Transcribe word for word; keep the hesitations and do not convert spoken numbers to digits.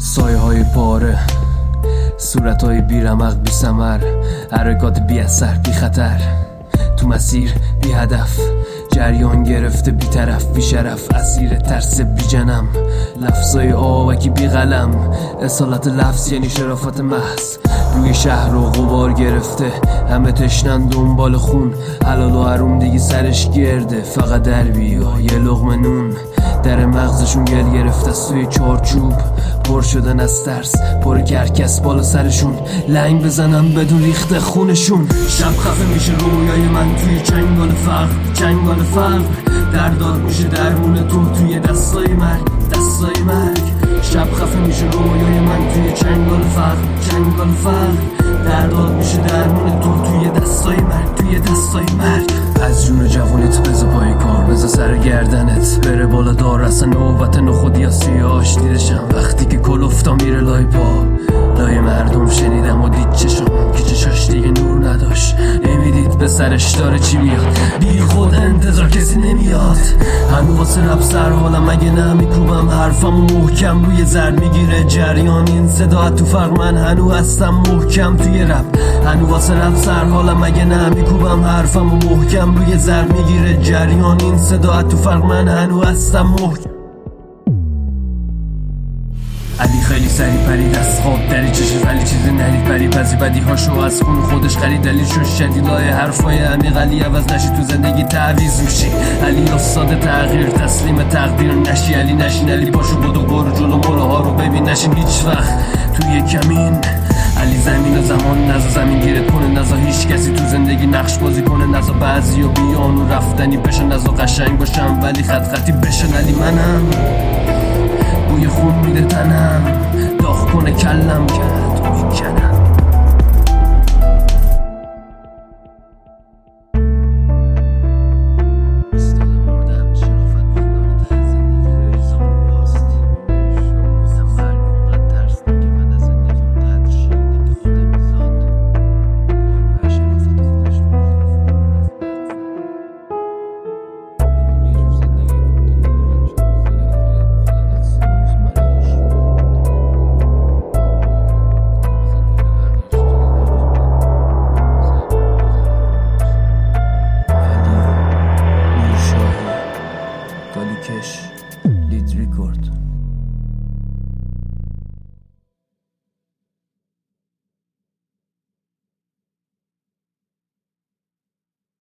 سایه های پاره، صورت های بی رمق بی ثمر، حرکات بی اثر بی خطر، تو مسیر بی هدف، جریان گرفته بی طرف بی شرف، اسیر ترس بی جنم، لفظای آوکی بی قلم، اصالت لفظ یعنی شرافت محض. روی شهر و غبار گرفته، همه تشنن دنبال خون، حلال و حروم دیگه سرش گرده، فقط در بیا یه لقمه نون. در مغزشون گل گرفته است توی چارچوب، پر شدن از ترس، پر کرکس بالا سرشون، لنگ بزنم بدون ریخته خونشون. شب خفه میشه رویای من توی چنگال فقر، چنگال فقر درداد میشه درمون تو توی دستای مرگ، دستای مرگ. شب خفه میشه رویای من توی چنگال فقر، چنگال فقر درداد میشه درمون تو توی دستای مرگ، توی دستای مرگ. از جون جوانیت بزا پای کار، بزا سر گردنت بره بالا دار، اصلا نوبت نخودی یا سیاش دیدشم وقتی که کلفتا میره لای پا. لای مردم شنیدم و دید چشم که چشاش دیگه نور نداشت، نمیدید به سرش داره چی میاد، بی خود انتظار کسی نمیاد. هنو واسه رب سر حالم اگه نمیکوبم حرفم و محکم روی زرد میگیره جریان این صدا تو فرق، من هنو هستم محکم توی رب. هنو واسه رب سر حالم اگه نمیکوبم حرفم و محکم روی زرد میگیره جریان این صدا تو فرق، من هنو هستم محکم. علی خیلی سری پرید از خواب دری چشش ولی چیزی نرید پری پذی بدی هاشو از خون خودش خرید. علی شد شدید لای حرفای عمیق، علی عوض نشی تو زندگی تعویض میشی. علی استاد تغییر تسلیم تقدیر نشی، علی نشین علی باشو بدو برو جلو مولاها رو ببین نشین هیچ وقت توی کمین. علی زمین و زمان نزا زمین گیرت کنه، نزا هیچ کسی تو زندگی نقش بازی کنه، نزا بعضی و بیان و رفتنی بشن، نزا قشنگ باشم ولی خط خطی بشن. علی منم بوی خون میده تنم، داغ کنه کلم کرد